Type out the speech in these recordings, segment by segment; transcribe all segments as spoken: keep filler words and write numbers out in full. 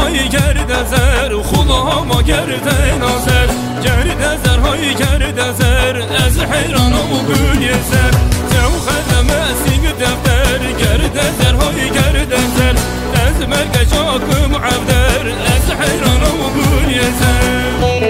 های گرد زر خدا ما گرد نظر گرد زر های گرد زر از حیران و گل یزر تو خدم سینگ دفتر گرد زر های گرد زر از مرگ جاکم عبدر از حیران و گل یزر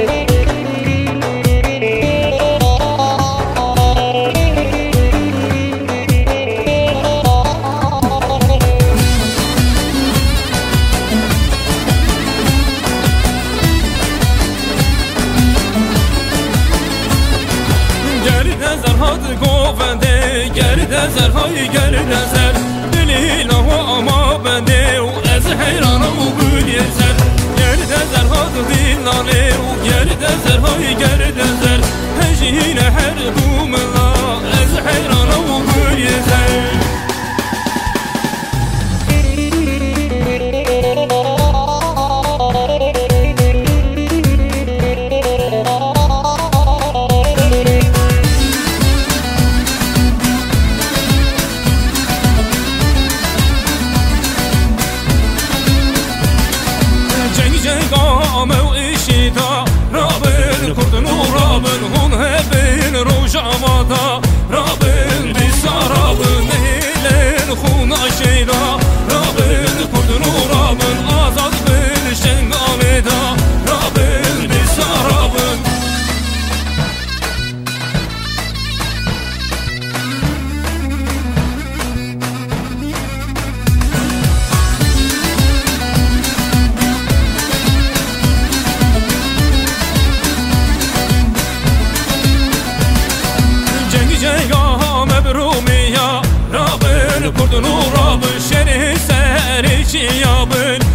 گوونده گرد زرهای گرد زر دلی نوا اما بنده و از حیران و گل یزر گرد زرها دلانه و گرد زرهای گرد زر هجین هر دوم الله از حیران و گل یزر رابن کردن و رابن هون هبین روش آمادا رابن بیسا رابن نهیلن خون آشیدا رابن کردن و رابن آزاد بین شنگ آمیدا رابن بیسا رابن کردن و رابن شریح سری چی یابن